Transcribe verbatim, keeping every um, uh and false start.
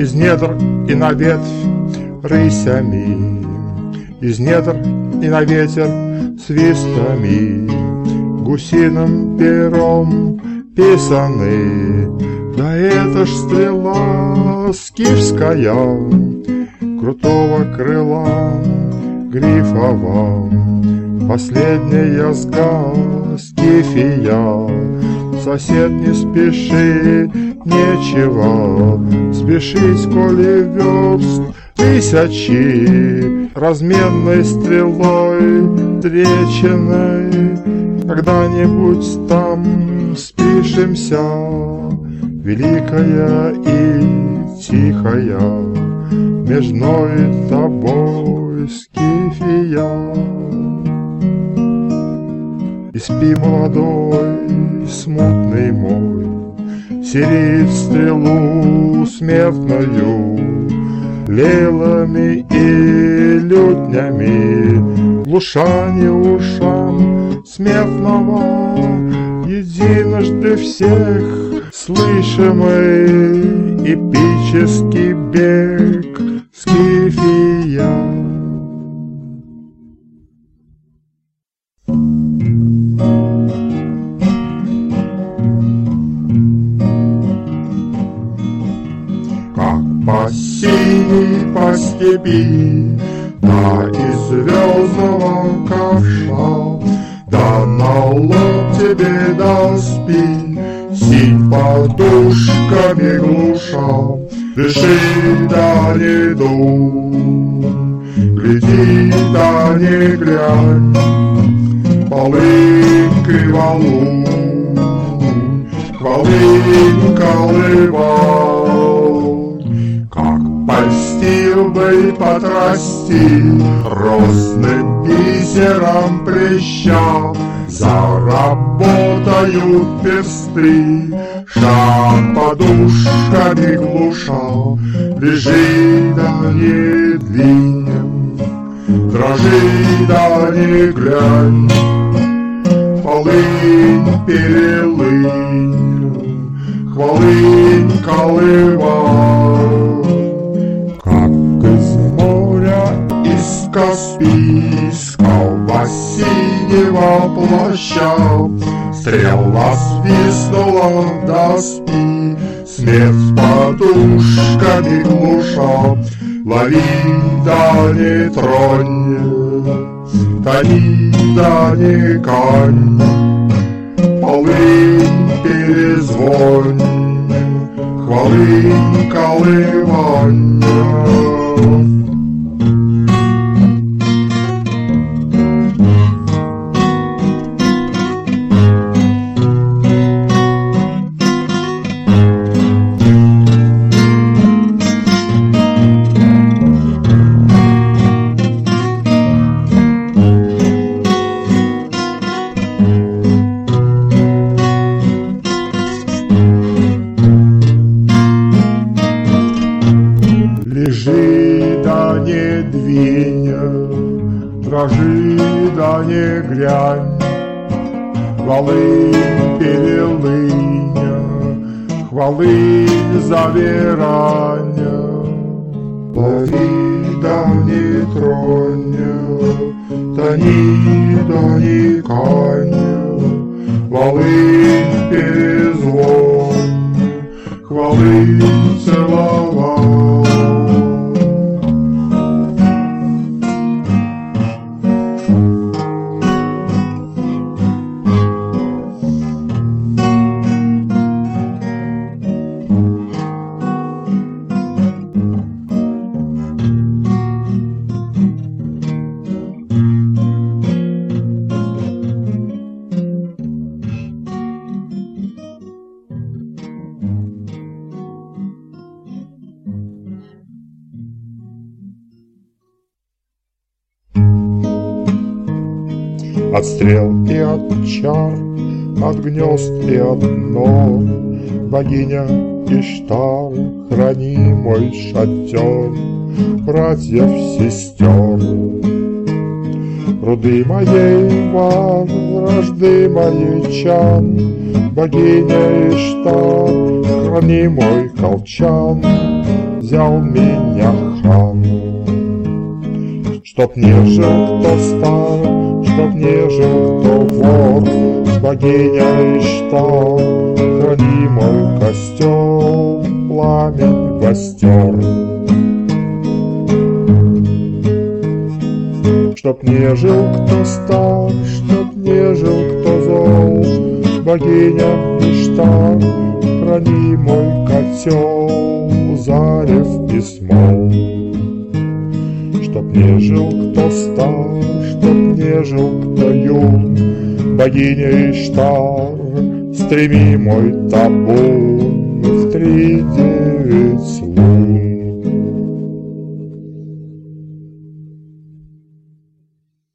из недр и на ветвь рысями, из недр и на ветер свистами, гусиным пером писаны. Да это ж стрела скифская, крутого крыла грифова, последняя язга скифия. Сосед, не спеши, нечего спешить, коли верст тысячи разменной стрелой встреченной. Когда-нибудь там спишемся, великая и тихая, между мной и тобой скифия. И спи, молодой, смутный мой, сереет стрелу смертную, лейлами и лютнями, глушане ушам смертного, единожды всех слышимый эпический бег скифия. По синей, по степи, да из звездного ковша, да на лоб тебе да спи, синь подушками глуша, дыши да не дум, гляди да не глянь, полынкой валун, хвалынь колывал. Польстил бы и потрасти розным бисером плеща, заработают персты, шаг подушками глуша, лежи да не двинем, дрожи да не глянь, полынь перелынь, хвалынь колывай. Из Каспийского синего плаща стрела свистнула до спи, смерть подушками глуша, лови да не тронь, тони да не кань, полынь перезвонь, хвалынь колывань. Лежи да не двинь, дрожи да не глянь, хвалынь перелынь, хвалынь завирань, лови да не тронь, тони да не кань, хвалынь перезвонь, хвалынь целовать. От стрел и от чар, от гнезд и от нор, богиня Иштар, храни мой шатер, братьев, сестер. Руды моей вар, вражды моей чан, богиня Иштар, храни мой колчан, взял меня хан. Чтоб не жил кто стар, чтоб не жил кто вор, богиня Иштар, храни мой костер, пламень гостер. Чтоб не жил кто стар, чтоб не жил кто зол, богиня Иштар, храни мой котел, зарев и смол. Чтоб не жил кто стар, чтоб не жил кто юн, богиня Иштар, стреми мой табун в три девять